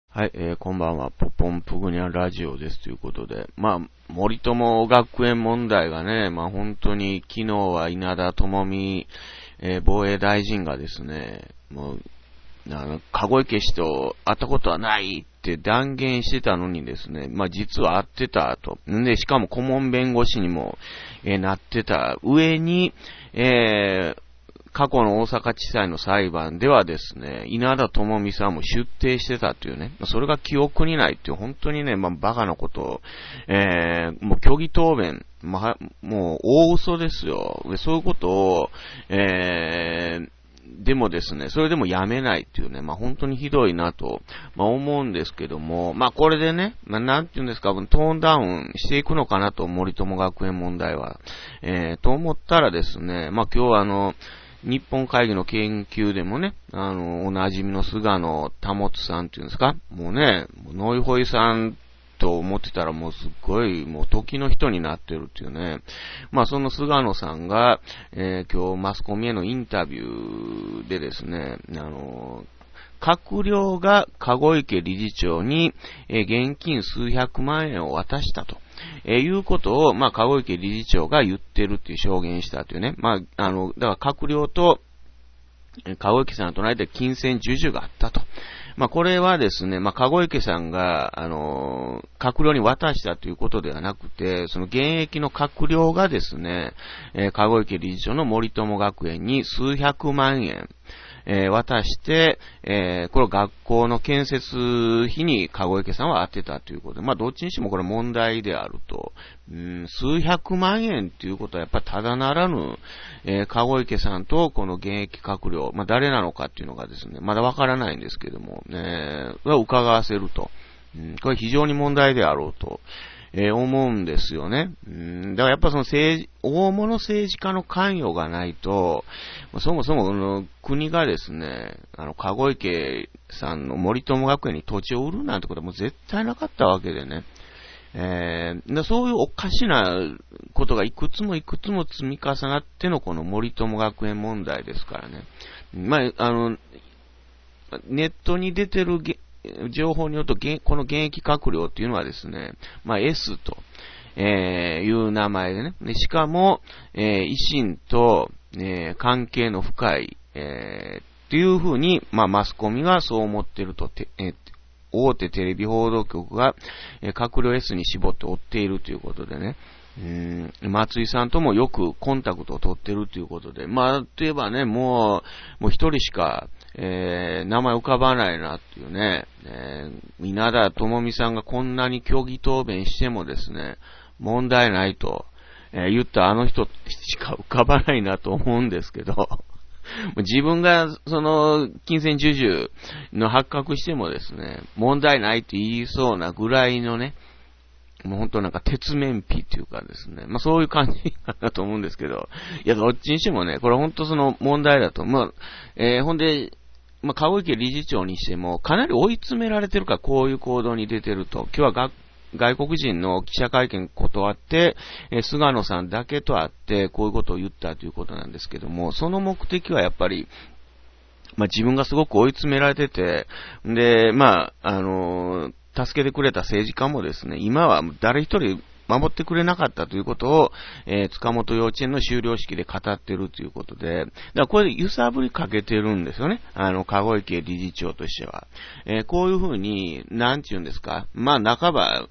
はい、こんばんは。ポポンプグニャラジオですということで、森友学園問題がね、本当に昨日は稲田朋美、防衛大臣がですね、籠池氏と会ったことはないって断言してたのにですね、実は会ってたと。で、しかも顧問弁護士にも、なってた上に、過去の大阪地裁の裁判ではですね、稲田朋美さんも出廷してたっていうね、それが記憶にないっていう、本当にね、バカなことを、もう虚偽答弁、もう大嘘ですよ。で、そういうことを、でもですね、それでもやめないっていうね、本当にひどいなと、思うんですけども、これでね、なんていうんですか、トーンダウンしていくのかなと、森友学園問題は。と思ったらですね、今日は日本会議の研究でもね、おなじみの菅野保さんっていうんですか、もうね、ノイホイさんと思ってたらもうすっごいもう時の人になってるっていうね。その菅野さんが、今日マスコミへのインタビューでですね、閣僚が籠池理事長に、現金数百万円を渡したと。いうことを、籠池理事長が言ってるっていう証言したというね。だから閣僚と、籠池さんとの間で金銭授受があったと。これはですね、籠池さんが、閣僚に渡したということではなくて、その現役の閣僚がですね、籠池理事長の森友学園に数百万円、渡して、これを学校の建設費に籠池さんは当てたということで、どっちにしてもこれ問題であると。数百万円っていうことはやっぱりただならぬ、籠池さんとこの現役閣僚、誰なのかっていうのがですね、まだわからないんですけども、伺わせると。これ非常に問題であろうと。思うんですよね。だからやっぱその大物政治家の関与がないと、そもそもこの国がですね、籠池さんの森友学園に土地を売るなんてことはもう絶対なかったわけでね。そういうおかしなことがいくつも積み重なってのこの森友学園問題ですからね。ネットに出てる情報によると、この現役閣僚っていうのはですね、S と、いう名前でね。でしかも、維新と、関係の深い、っていうふうに、マスコミがそう思ってると、大手テレビ報道局が、閣僚 S に絞って追っているということでね。松井さんともよくコンタクトを取ってるということで、といえばね、もう一人しか、名前浮かばないなっていうね、稲田朋美さんがこんなに虚偽答弁してもですね、問題ないと、言ったあの人しか浮かばないなと思うんですけど、自分がその金銭授受の発覚してもですね、問題ないって言いそうなぐらいのね、もう本当なんか鉄面皮っていうかですね。そういう感じかなと思うんですけど。いや、どっちにしてもね、これ本当その問題だと。ほんで、籠池理事長にしても、かなり追い詰められてるからこういう行動に出てると。今日は外国人の記者会見断って、菅野さんだけと会って、こういうことを言ったということなんですけども、その目的はやっぱり、自分がすごく追い詰められてて、で、助けてくれた政治家もですね、今は誰一人守ってくれなかったということを、塚本幼稚園の修了式で語ってるということで、だからこれで揺さぶりかけてるんですよね。籠池理事長としては。こういうふうに、なんていうんですか、半ば、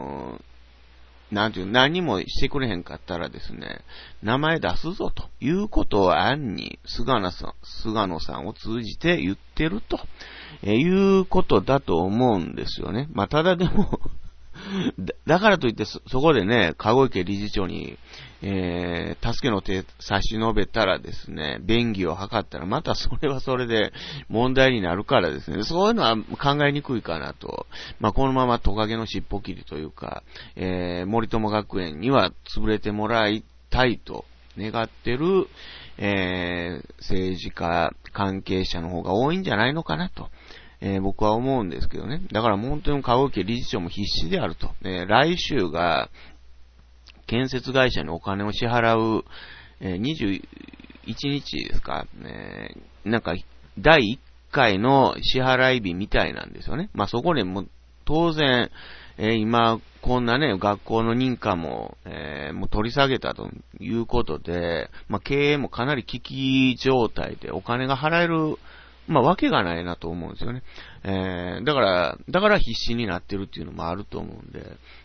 何もしてくれへんかったらですね、名前出すぞということを暗に菅野さんを通じて言ってると、いうことだと思うんですよね。ただでもだからといってそこでね、籠池理事長に、助けの手差し伸べたらですね、便宜を図ったらまたそれはそれで問題になるからですね、そういうのは考えにくいかなと。このままトカゲの尻尾切りというか、森友学園には潰れてもらいたいと願ってる、政治家関係者の方が多いんじゃないのかなと。僕は思うんですけどね。だから本当に籠池理事長も必死であると。来週が建設会社にお金を支払う、21日ですか、第1 回の支払い日みたいなんですよね。まあそこでも当然、今、こんなね、学校の認可も、もう取り下げたということで、まあ経営もかなり危機状態でお金が払える、まあわけがないなと思うんですよね。だから必死になってるっていうのもあると思うんで、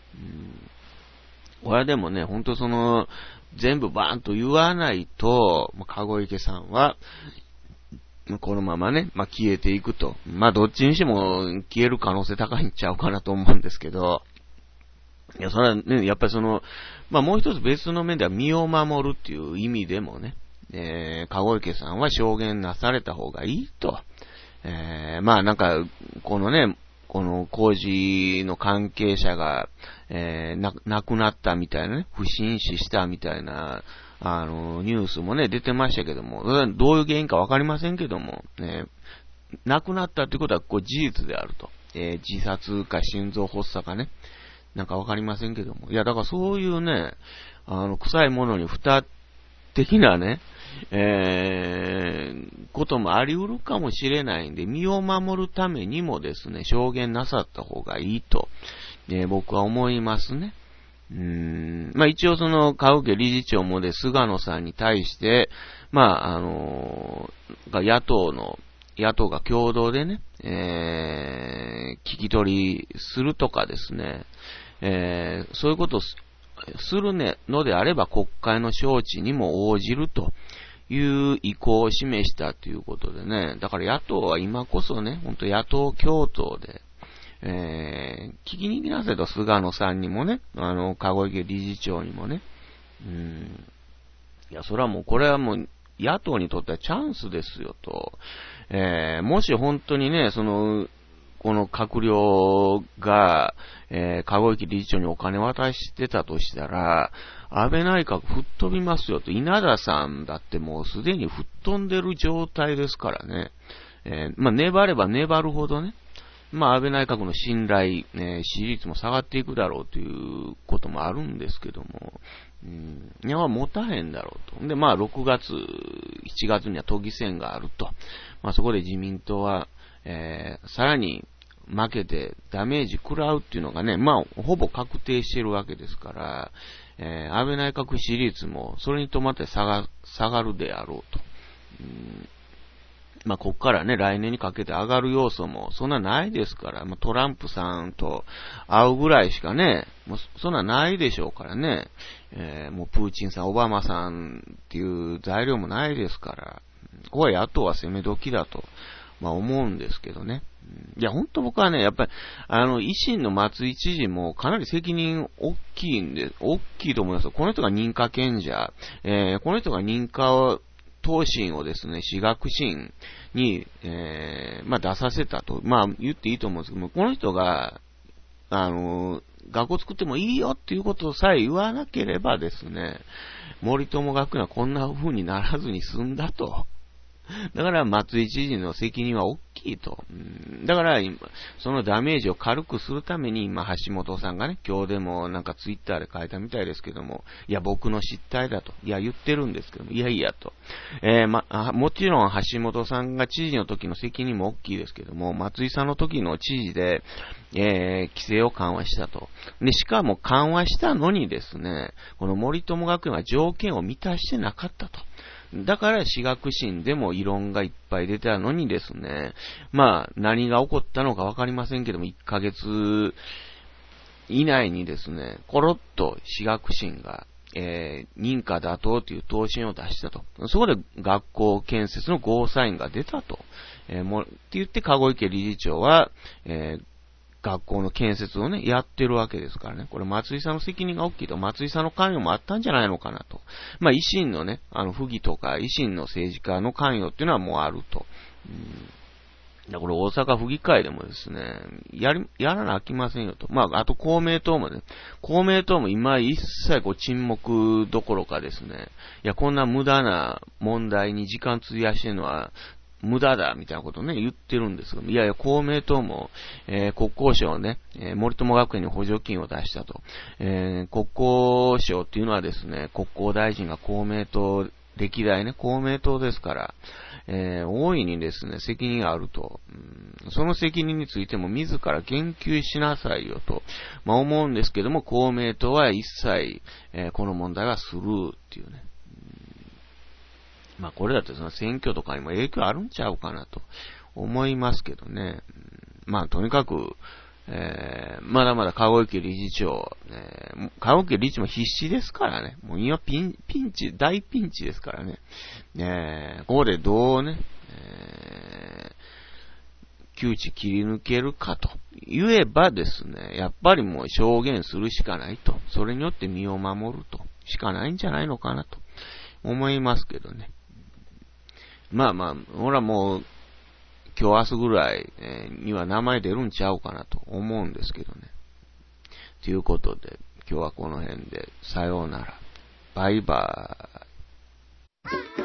これはでもね、本当全部バーンと言わないと、籠池さんは、このままね、消えていくと。どっちにしても消える可能性高いんちゃうかなと思うんですけど、いや、それはね、やっぱりもう一つ別の面では身を守るっていう意味でもね、籠池さんは証言なされた方がいいと。この工事の関係者が、亡くなったみたいなね、不審死したみたいな、ニュースもね、出てましたけども、どういう原因かわかりませんけども、亡くなったということは、事実であると。自殺か心臓発作かね、なんかわかりませんけども。いや、だからそういうね、臭いものに蓋的なね、こともあり得るかもしれないんで、身を守るためにもですね、証言なさった方がいいと、僕は思いますね。一応川受理事長もで、菅野さんに対して、野党が共同でね、聞き取りするとかですね、そういうことをするのであれば国会の招致にも応じるという意向を示したということでね、だから野党は今こそね、本当野党共闘で、聞きに行きなさいと、菅野さんにもね、籠池理事長にもね、いや、それはもう、これはもう、野党にとってはチャンスですよと、もし本当にね、この閣僚が、籠池理事長にお金渡してたとしたら、安倍内閣吹っ飛びますよと、稲田さんだってもうすでに吹っ飛んでる状態ですからね、粘れば粘るほどね、安倍内閣の信頼、支持率も下がっていくだろうということもあるんですけども、いや、持たへんだろうと。で、6月、7月には都議選があると。そこで自民党は、さらに負けてダメージ食らうっていうのがね、ほぼ確定してるわけですから、安倍内閣支持率もそれに伴って下がるであろうと。こっからね、来年にかけて上がる要素もそんなないですから、トランプさんと会うぐらいしかね、もうそんなないでしょうからね、もうプーチンさん、オバマさんっていう材料もないですから、ここは野党は攻め時だと、思うんですけどね。いや、本当僕はね、やっぱり、維新の松井知事もかなり責任大きいと思いますよ。この人が認可権者、この人が認可答申をですね、私学審に、出させたと、言っていいと思うんですけども、この人が、学校作ってもいいよっていうことさえ言わなければですね、森友学園はこんな風にならずに済んだと。だから松井知事の責任は大きいと。だからそのダメージを軽くするために今橋本さんがね、今日でもなんかツイッターで書いたみたいですけども、いや僕の失態だと。いや言ってるんですけども、いやいやと。もちろん橋本さんが知事の時の責任も大きいですけども、松井さんの時の知事で、規制を緩和したと。で、しかも緩和したのにですね、この森友学園は条件を満たしてなかったと。だから私学審でも異論がいっぱい出たのにですね、何が起こったのかわかりませんけども、1ヶ月以内にですね、コロッと私学審が、認可妥当という答申を出したと。そこで学校建設のゴーサインが出たと。って言って籠池理事長は、学校の建設をね、やってるわけですからね。これ松井さんの責任が大きいと、松井さんの関与もあったんじゃないのかなと。維新のね、府議とか維新の政治家の関与っていうのはもうあると。これ大阪府議会でもですね、やらなあきませんよと。あと公明党もね、公明党も今一切沈黙どころかですね、いや、こんな無駄な問題に時間費やしてるのは、無駄だみたいなことをね、言ってるんですが、いやいや、公明党も、国交省をね、森友学園に補助金を出したと。国交省っていうのはですね、国交大臣が公明党歴代ね、公明党ですから、大いにですね、責任があると、その責任についても自ら言及しなさいよと、思うんですけども、公明党は一切、この問題はスルーっていうね。これだってその選挙とかにも影響あるんちゃうかなと思いますけどね。とにかく、まだまだ籠池理事長、籠池理事も必死ですからね。もう今大ピンチですからね。ここでどうね、窮地切り抜けるかと言えばですね、やっぱりもう証言するしかないと。それによって身を守るとしかないんじゃないのかなと思いますけどね。ほらもう、今日明日ぐらいには名前出るんちゃうかなと思うんですけどね。ということで、今日はこの辺で、さようなら。バイバーイ。